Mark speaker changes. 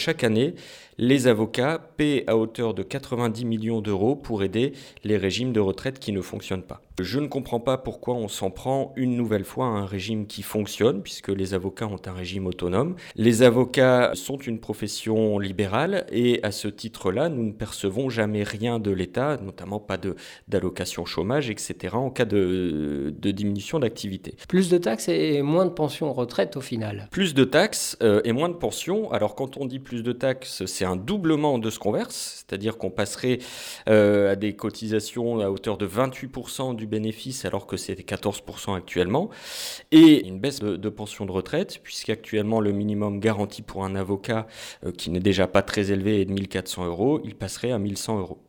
Speaker 1: chaque année, les avocats paient à hauteur de 90 millions d'euros pour aider les régimes de retraite qui ne fonctionnent pas. Je ne comprends pas pourquoi on s'en prend une nouvelle fois à un régime qui fonctionne, puisque les avocats ont un régime autonome. Les avocats sont une profession libérale et à ce titre-là, nous ne percevons jamais rien de l'État, notamment pas d'allocation chômage, etc., en cas de diminution d'activité.
Speaker 2: Plus de taxes et moins de pensions retraite au final.
Speaker 1: Plus de taxes et moins de pensions. Alors quand on dit plus de taxes, c'est un doublement de ce qu'on verse, c'est-à-dire qu'on passerait à des cotisations à hauteur de 28% du bénéfice alors que c'est 14% actuellement, et une baisse de pension de retraite, puisqu'actuellement le minimum garanti pour un avocat qui n'est déjà pas très élevé est de 1 400 euros, il passerait à 1 100 euros.